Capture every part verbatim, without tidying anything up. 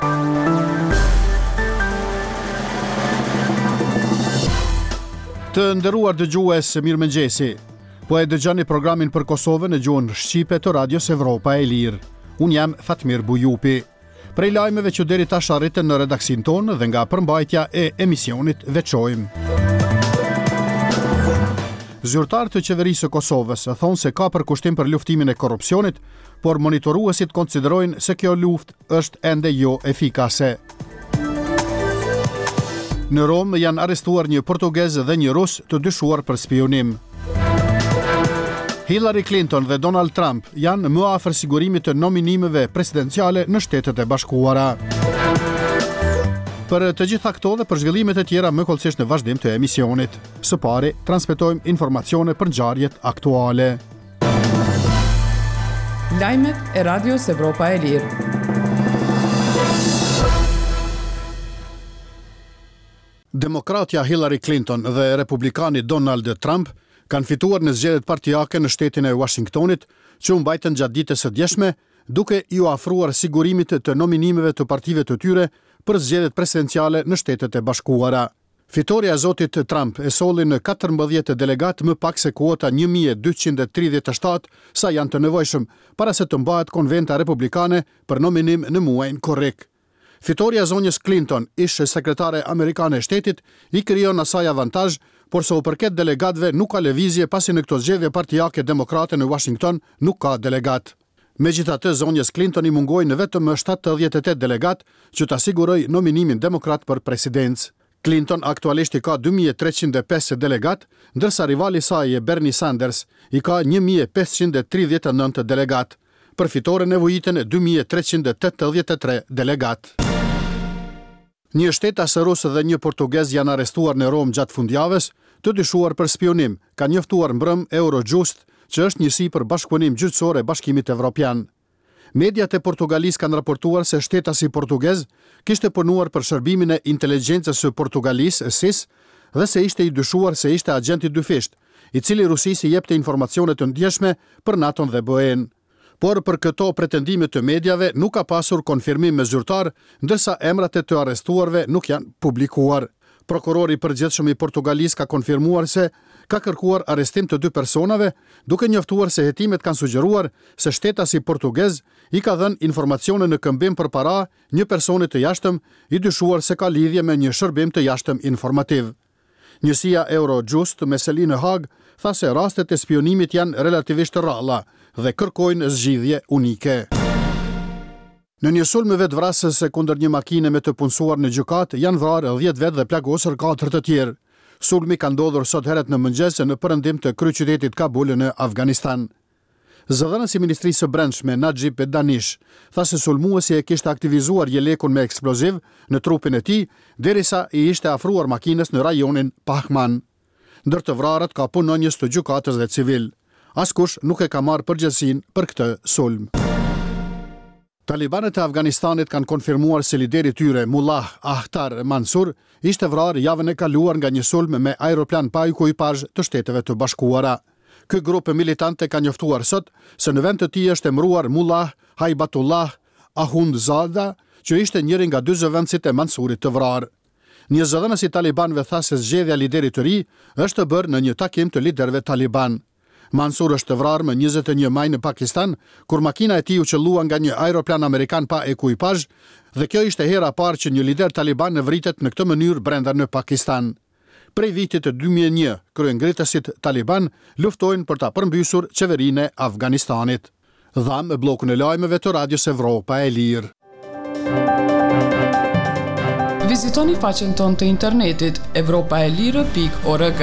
Të nderuar dëgjues, mirëmëngjesi. Po e dëgjoni programin për Kosovën në gjuhën shqipe të Radios Evropa e Lirë. Unë jam Fatmir Bujupi. Prej lajmeve që deri tash arritën në redaksin tonë dhe nga përmbajtja e emisionit veçojmë. Zyrtarët të qeverisë së Kosovës thonë se ka përkushtim për luftimin e korrupsionit, por monitoruesit konsiderojnë se kjo luftë është ende jo efikase. Në Rom janë arrestuar një portugez dhe një rus të dyshuar për spionim. Hillary Clinton dhe Donald Trump janë më afër sigurimit të nominimeve presidenciale në Shtetet e Bashkuara. Për të gjitha këto dhe për zhvillimet e tjera më kollësisht në vazhdim të emisionit. Së pari, transmetojmë informacione për ngjarjet aktuale. Lajmet e Radios Evropa e Lirë. Demokratja Hillary Clinton dhe republikani Donald Trump kanë fituar në zgjedhjet partijake në shtetin e Washingtonit, që u mbajtën gjatë ditës së djeshme, duke iu afruar sigurimit të nominimeve të partive të tyre për zgjedhjet presidenciale në Shtetet e Bashkuara. Fitoria e zotit Trump e solli në katërmbëdhjetë delegat më pak se kuota një mijë e dyqind e tridhjetë e shtatë sa janë të nevojshëm para se të mbahet konventa republikane për nominim në muajin korrik. Fitoria e zonjës Clinton, ish sekretare amerikane e shtetit, i krijon asaj avantazh, por sa u përket delegatëve nuk ka lëvizje pasi në këto zgjedhje partijake demokrate në Washington nuk ka delegat. Megjithatë, zonjës Clinton i mungoi në vetëm shtatëdhjetë e tetë delegat që ta sigurojë nominimin demokrat për presidencë. Clinton aktualisht i ka dy mijë e treqind e pesë delegat, ndërsa rivali i saj Bernie Sanders i ka një mijë e pesëqind e tridhjetë e nëntë delegat. Për fitore nevojiten dy mijë e treqind e tetëdhjetë e tre delegat. Një shtetas rus dhe një portugez janë arrestuar në Rom gjatë fundjavës, të dyshuar për spionim, ka njoftuar mbrëm Eurojust, që është njësi për bashkëpunim gjyqësor e Bashkimit Evropian. Mediat e Portugalisë kanë raportuar se shtetasi portugez kishte punuar për shërbimin e inteligjencës së Portugalisë, S I S, dhe se ishte i dyshuar se ishte agent i dyfisht, i cili Rusisë i jepte informacione të ndjeshme për NATO-n dhe B E-n. Por për këto pretendime të mediave nuk ka pasur konfirmim me zyrtar, ndërsa emrat e të arrestuarve nuk janë publikuar. Prokurori i përgjithshëm i Portugalisë ka konfirmuar se ka kërkuar arrestim të dy personave, duke njoftuar se hetimet kanë sugjeruar se shtetasi portugez i ka dhënë informacione në këmbim përpara një personi të jashtëm i dyshuar se ka lidhje me një shërbim të jashtëm informativ. Njësia Eurojust me seli në Hag tha se rastet e spionimit janë relativisht të ralla dhe kërkojnë zgjidhje unike. Në një sulm vetvrasës kundër një makine me të punësuar në gjykat janë vrarë dhjetë vetë dhe plagosur katër të tjerë. Sulmi ka ndodhur sot herët në mëngjes në perëndim të kryeqytetit Kabul në Afganistan. Zëdhënësi i Ministrisë së Brendshme Najib Danish tha se sulmuesi e kishte aktivizuar jelekun me eksploziv në trupin e tij derisa i ishte afruar makinës në rajonin Pahman. Ndër të vrarët ka punonjës të gjykatës dhe civil. Askush nuk e ka marrë përgjegjësinë për këtë sulm. Talibanët e Afganistanit kanë konfirmuar se lideri i tyre, Mullah Ahtar Mansur, ishte vrarë javën e kaluar nga një sulm me aeroplan pa ekipazh të Shteteve të Bashkuara. Ky grup militante ka njoftuar sot se në vend të tij është emëruar Mullah Haibatullah Ahundzada, që ishte njëri nga dy zëvendësit e Mansurit të vrarë. Një zëdhënës i talibanëve tha se zgjedhja e liderit të ri është bërë në një takim të liderëve taliban. Mansur është vrarë më njëzet e një maj në Pakistan, kur makina e tij u qellua nga një aeroplan amerikan pa ekipazh, dhe kjo ishte hera e parë që një lider taliban në vritet në këtë mënyrë brenda në Pakistan. Prej vitit të dy mijë e një, kryengritësit taliban luftojnë për ta përmbysur qeverinë e Afganistanit. Dham bllokun e lajmeve të Radios Evropa e Lirë. Vizitoni faqen tonë të internetit evropaelire pikë org.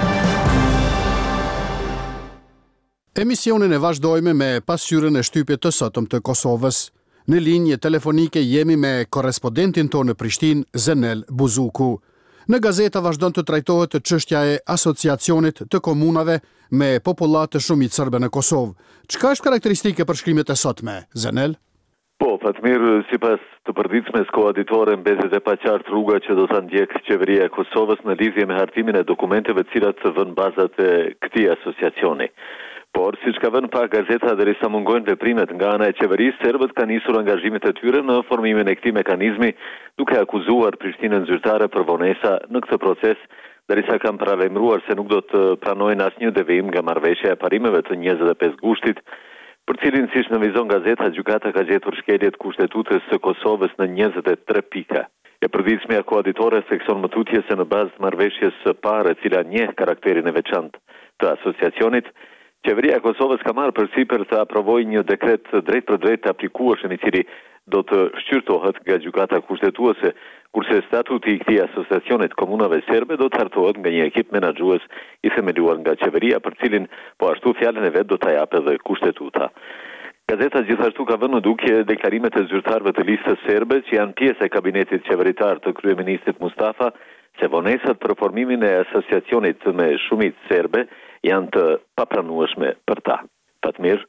Emisionin e vazhdojmë me pasqyrën e shtypjet të sotëm të Kosovës. Në linjë telefonike jemi me korrespondentin tonë në Prishtinë, Zenel Buzuku. Në gazeta vazhdon të trajtohet çështja e asociacionit të komunave me popullat të shumit serbe në Kosovë. Çka është karakteristike për shkrimet e sotme, Zenel? Po, Fatmir, sipas të përditshmes koaditore mbetet e paqartë rruga që do ta ndjek qeveria e Kosovës në lidhje me hartimin e dokumenteve të cilat të vënë bazat e këtij asociacioni. Por, siç ka vënë pa gazeta derisa mungojnë veprimet nga ana e qeverisë, serbët kanë nisur angazhimet e tyre në formimin e këtij mekanizmi, duke akuzuar Prishtinën zyrtare për vonesa në këtë proces, derisa kanë paralajmëruar se nuk do të pranojnë asnjë devijim nga marrëveshja e parimeve të njëzet e pesë gushtit, për cilin siç nënvizon gazeta, gjykata ka gjetur shkeljet kushtetutës së Kosovës në njëzet e tre pika. E përditshmja koaditore thekson më tutje se në bazë të marrëveshjes së parë, e cila njeh karakterin e veçantë të asociacionit, qeveria e Kosovës ka marrë përsipër të aprovojë një dekret drejt për drejt të aplikueshëm, i cili do të shqyrtohet nga gjykata kushtetuese, kurse statuti i këtij asociacionit komunave serbe do të hartohet nga një ekip menaxhues i themeluar nga qeveria, për cilin po ashtu fjalën e vet do ta japë edhe kushtetuta. Gazeta gjithashtu ka vënë në dukje deklarimet e zyrtarëve të listës serbe që janë pjesë e kabinetit qeveritar të kryeministrit Mustafa, se vonesat për formimin e asociacionit me shumicë serbe janë të papranueshme për ta. Fatmir.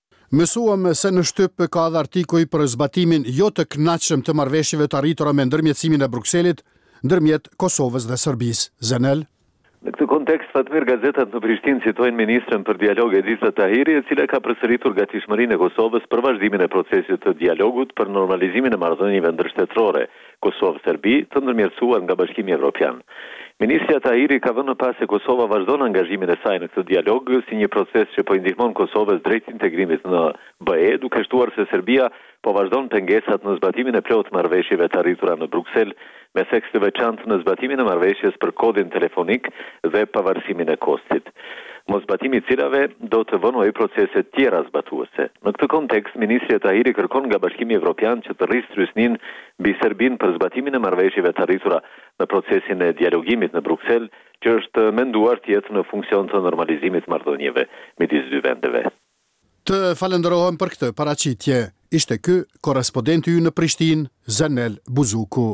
Mësuam se në shtyp ka dhe artikuj për zbatimin jo të kënaqshëm të marrëveshjeve të arritura me ndërmjetësimin e Brukselit ndërmjet Kosovës dhe Serbisë. Zenel. Në këtë kontekst, Fatmir, gazetat në Prishtinë citojnë ministrën për dialog Ediza Tahiri, e cila ka përsëritur gatishmërinë e Kosovës për vazhdimin e procesit të dialogut për normalizimin e marrëdhënieve ndërshtetërore Kosovë-Serbi të ndërmjetësuar nga Bashkimi Evropian. Ministrja Tahiri ka vënë pas se Kosova vazhdon angazhimin e saj në këtë dialog si një proces që po i ndihmon Kosovës drejt integrimit në B E, duke shtuar se Serbia po vazhdon pengesat në zbatimin e plot marrëveshjeve të arritura në Bruksel, me theks të veçantë në zbatimin e marrëveshjes për kodin telefonik dhe pavarësimin e kostit. Mosbatimi i cilave do të vënojë procese tjera zbatuese. Në këtë kontekst, ministri Tahiri kërkon nga Bashkimi Evropian që të rrisë trysnin mbi Serbinë për zbatimin e marrëveshjeve të arritura në procesin e dialogimit në Bruksel, që është menduar të jetë në funksion të normalizimit marrëdhënieve midis dy vendeve. Të falenderohem për këtë paraqitje. Ishte ky korrespondenti ynë në Prishtinë, Zenel Buzuku.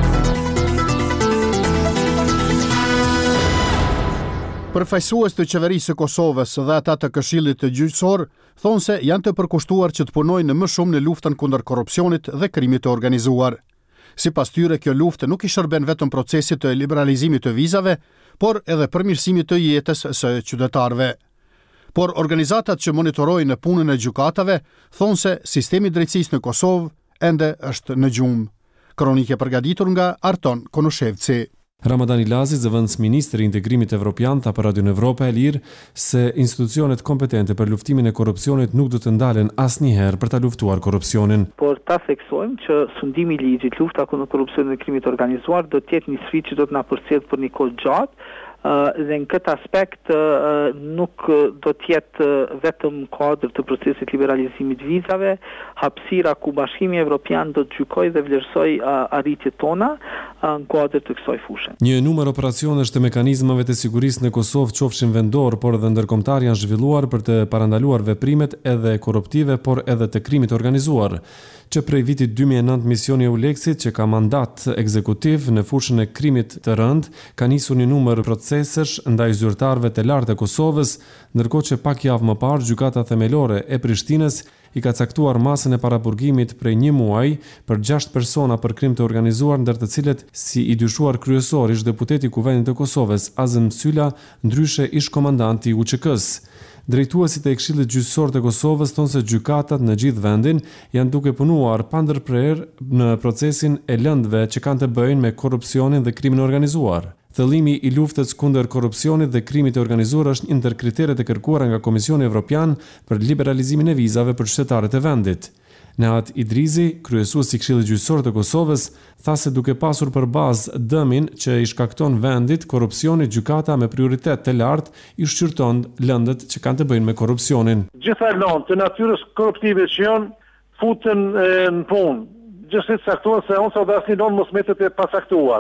Përfaqësues të qeverisë së Kosovës dhe ata të Këshillit të Gjyqësor thonë se janë të përkushtuar që të punojnë më shumë në luftën kundër korrupsionit dhe krimit të organizuar. Sipas tyre, kjo luftë nuk i shërben vetëm procesit të liberalizimit të vizave, por edhe përmirësimit të jetës së qytetarëve. Por organizatat që monitorojnë punën e gjykatave thonë se sistemi i drejtësisë në Kosovë ende është në gjumë. Kronike përgatitur nga Arton Konushevci. Ramadan Ilazi, zëvendës ministri i integrimit evropian, tha për Radion Evropa e Lirë se institucionet kompetente për luftimin e korrupsionit nuk do të ndalen asnjëherë për ta luftuar korrupsionin. Por ta theksojmë që sundimi i ligjit, lufta kundër korrupsionit dhe krimit organizuar do të jetë një sfidë që do të na përcjell për një kohë gjatë. Uh, dhe në këtë aspekt uh, nuk do të jetë vetëm kuadër të procesit liberalizimit vizave, hapësira ku Bashkimi Evropian do të gjykojë dhe vlerësojë uh, arritjet tona uh, në kuadër të kësaj fushë. Një numër operacionesh të mekanizmave të sigurisë në Kosovë, qofshin vendor, por edhe ndërkombëtar, janë zhvilluar për të parandaluar veprimet edhe korruptive, por edhe të krimit organizuar. Që prej vitit dy mijë e nëntë misioni e Euleksit, që ka mandat ekzekutiv në fushën e krimit të rënd, ka nisur një numër procesesh ndaj zyrtarëve të lartë të Kosovës, ndërkohë që pak javë më parë gjykata themelore e Prishtinës i ka caktuar masën e paraburgimit prej një muaji për gjashtë persona për krim të organizuar, ndër të cilët si i dyshuar kryesor ish deputeti i Kuvendit të Kosovës Azem Sylla, ndryshe ish komandanti i U Q K-s. Drejtuesit e Këshillit Gjyqësor të Kosovës thonë se gjykatat në gjithë vendin janë duke punuar pa ndërprerje në procesin e lëndëve që kanë të bëjnë me korrupsionin dhe krimin organizuar. Thellimi i luftës kundër korrupsionit dhe krimit të organizuar është një ndër kriteret e kërkuara nga Komisioni Evropian për liberalizimin e vizave për qytetarët e vendit. Nehat Idrizi, kryesuesi i Këshillit Gjyqësor të Kosovës, tha se duke pasur për bazë dëmin që i shkakton vendit korrupsioni, gjykata me prioritet të lartë i shqyrton lëndët që kanë të bëjnë me korrupsionin. Gjitha lëndë të natyrës korruptive që janë futen e, në punë, gjithsesi saktuar se onsa dhe asnjë lëndë mos mbetet e pasaktuar.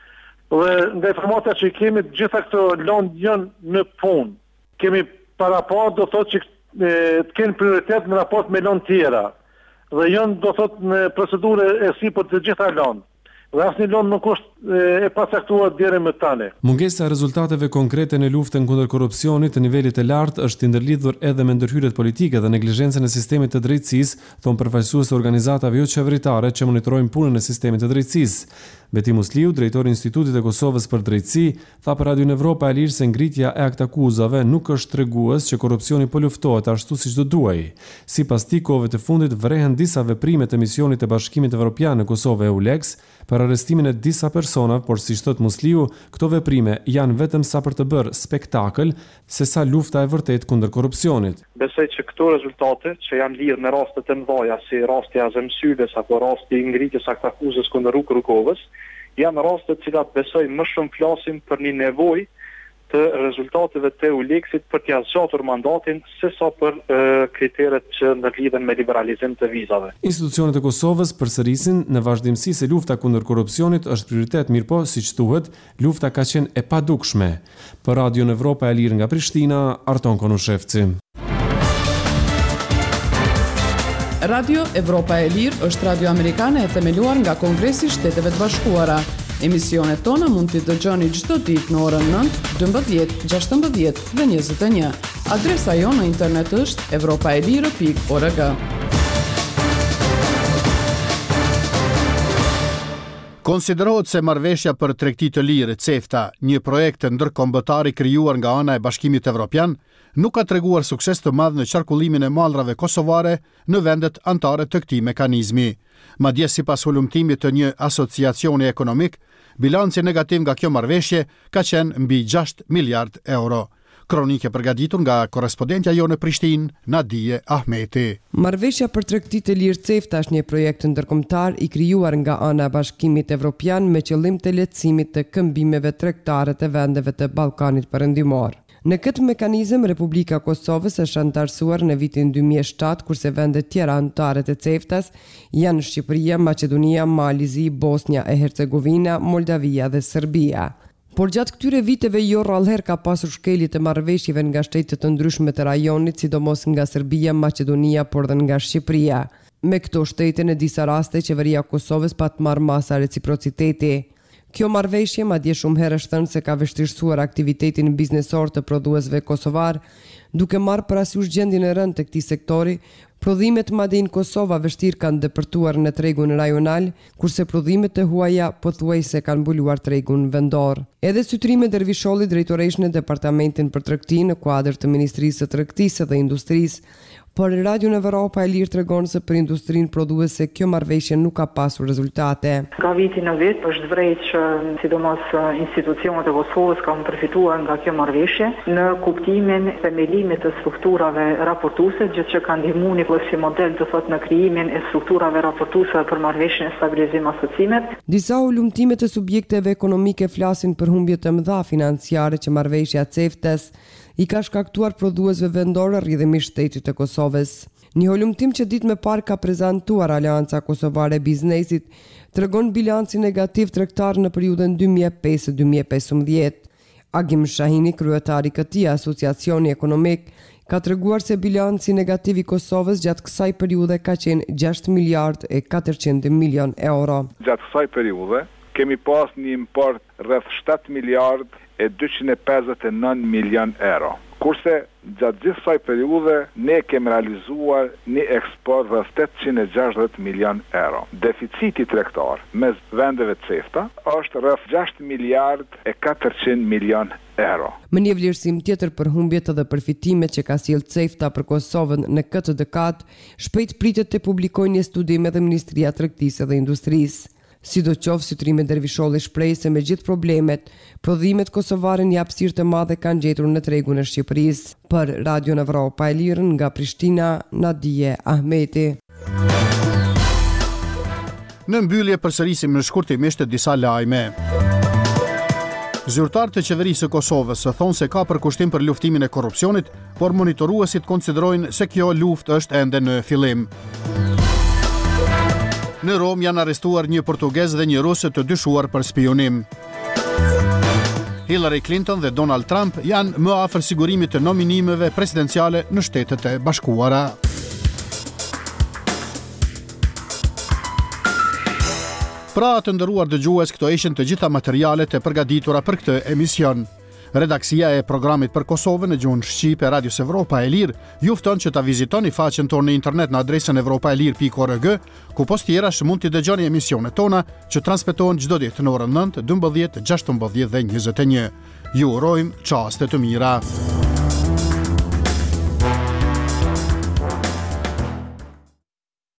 Dhe nga informata që kemi, gjitha këto lëndë janë në punë. Kemi para parë do thotë që e, të kenë prioritet në raport me lëndë tjera. Dhe janë do thot në procedurë e sipër të gjitha lëndë. Dhe asnjë lëndë nuk është e pasaktuar deri më tani. Mungesa e rezultateve konkrete në luftën kundër korrupsionit të nivelit të lartë është ndërlidhur edhe me ndërhyrjet politike dhe neglizhencën e sistemit të drejtësisë, thonë përfaqësues të organizatave jo qeveritare që monitorojnë punën e sistemit të drejtësisë. Beti Musliu, drejtori i Institutit të Kosovës për Drejtësi, tha për Radio Evropa e Lirë se ngritja e aktakuzave nuk është tregues që korrupsioni po luftohet ashtu siç do duhej. Sipas tij, kohëve të fundit vrehen disa veprime të misionit të Bashkimit Evropian në Kosovë EULEX për arrestimin e disa personave, por siç thot Musliu, këto veprime janë vetëm sa për të bërë spektakël, sesa lufta e vërtet kundër korrupsionit. Besoj që këto rezultate që janë lidhur me raste të mëdha si rasti i Azem Syles apo rasti i ngritjes aktakuzës kundër Ruk Rukovës, janë raste të cilat besoj më shumë flasin për një nevojë të rezultateve të EULEX-it për t'ia zgjatur mandatin sesa për e, kriteret që ndërlidhen me liberalizim të vizave. Institucionet e Kosovës përsërisin në vazhdimsi se lufta kundër korrupsionit është prioritet, mirëpo siç thuhet, lufta ka qenë e padukshme. Për Radio Evropa e Lirë nga Prishtina, Arton Konushevci. Radio Evropa e Lirë është radio amerikane e themeluar nga Kongresi i Shteteve të Bashkuara. Emisionet tona mund t'i dëgjoni çdo ditë në orën nëntë, dymbëdhjetë, gjashtëmbëdhjetë dhe njëzet e një. Adresa jonë në internet është evropaelire pikë org. Konsiderohet se marrëveshja për tregti të lirë, CEFTA, një projekt ndërkombëtar i krijuar nga ana e Bashkimit Evropian, nuk ka treguar sukses të madh në qarkullimin e mallrave kosovare në vendet anëtare të këtij mekanizmi. Madje sipas hulumtimit të një asociacioni ekonomik, bilanci negativ nga kjo marrëveshje ka qenë mbi gjashtë miliard euro. Kronike përgatitur nga korrespondentja jo në Prishtinë, Nadije Ahmeti. Marrëveshja për tregti të lirë CEFTA është një projekt ndërkombëtar i krijuar nga ana e Bashkimit Evropian me qëllim të lehtësimit të këmbimeve tregtare të vendeve të Ballkanit Perëndimor. Në këtë mekanizëm, Republika Kosovës është antarësuar në vitin dy mijë e shtatë, kurse vendet tjera anëtare të CEFTA-s janë Shqipëria, Maqedonia, Malizi, Bosnia e Hercegovina, Moldavia dhe Serbia. Por gjatë këtyre viteve jo rrallëherë ka pasur shkelje të marrëveshjeve nga shtetet të ndryshme të rajonit, sidomos nga Serbia, Maqedonia, por dhe nga Shqipëria. Me këto shtete në disa raste qeveria e Kosovës pa të marrë masa reciprociteti. Kjo marrëveshje madje shumë herë është thënë se ka vështirësuar aktivitetin biznesor të prodhuesve kosovar, duke marrë parasysh gjendjen e rëndë të këtij sektori. Prodhimet madje në Kosovë vështirë kanë depërtuar në tregun rajonal, kurse prodhimet e huaja pothuajse kanë mbuluar tregun vendor. Edhe Sytrime Dervisholli, drejtoreshë në Departamentin për Tregti në kuadër të Ministrisë së Tregtisë dhe Industrisë, por Radio Evropa e Lirë tregon se për industrinë prodhuese kjo marrëveshje nuk ka pasur rezultate. Ka viti në vit është vërejtë që sidomos institucionet e Kosovës kanë përfituar nga kjo marrëveshje në kuptimin e themelimit të strukturave raportuese, gjë që ka ndihmuar si model të thotë në krijimin e strukturave raportuese për marrëveshjen e stabilizim asocimet. Disa ulumtime të subjekteve ekonomike flasin për humbje të mëdha financiare që marrëveshja CEFTA-s i ka shkaktuar prodhuesve vendorë rrjedhimisht shtetit të Kosovës. Një holumtim që ditë më parë ka prezantuar Aleanca Kosovare e Biznesit tregon bilanci negativ tregtar në periudhën dy mijë e pesë deri dy mijë e pesëmbëdhjetë. Agim Shahini, kryetari i këtij asociacioni ekonomik, ka treguar se bilanci negativ i Kosovës gjatë kësaj periudhe ka qenë gjashtë miliard e katërqind milion euro. Gjatë kësaj periudhe kemi pas një import rreth shtatë miliard e dyqind e pesëdhjetë e nëntë milion euro. Kurse gjatë gjithë kësaj periudhe ne kemi realizuar një eksport rreth tetëqind e gjashtëdhjetë milion euro. Deficiti tregtar mes vendeve CEFTA është rreth gjashtë miliard e katërqind milion euro. Më një vlerësim tjetër për humbjet dhe përfitimet që ka sjellë CEFTA për Kosovën në këtë dekadë, shpejt pritet të publikojë një studim edhe Ministria e Tregtisë dhe Industrisë. Sidoqoftë, Sytrime Dervisholli shpreh se me gjithë problemet, prodhimet kosovare një hapësirë të madhe kanë gjetur në tregun e Shqipërisë. Për Radio Evropa e Lirë nga Prishtina, Nadije Ahmeti. Në mbyllje përsërisim në shkurtimisht disa lajme. Zyrtarët e qeverisë së Kosovës thonë se ka përkushtim për luftimin e korrupsionit, por monitoruesit konsiderojnë se kjo luftë është ende në fillim. Në Rom janë arrestuar një portugez dhe një rus të dyshuar për spionim. Hillary Clinton dhe Donald Trump janë më afër sigurimit të nominimeve presidenciale në Shtetet e Bashkuara. Pra të nderuar dëgjues, këto ishin të gjitha materialet e përgatitura për këtë emision. Redaksia e programit për Kosovën në gjuhën shqipe e Radios Evropa e Lirë ju fton që ta vizitoni faqen tonë në internet në adresën evropaelir pikë org, ku post tjerash mund t'i dëgjoni emisionet tona që transmetohen çdo ditë në orën nëntë, dymbëdhjetë, gjashtëmbëdhjetë dhe njëzet e një. Ju urojmë çaste të mira.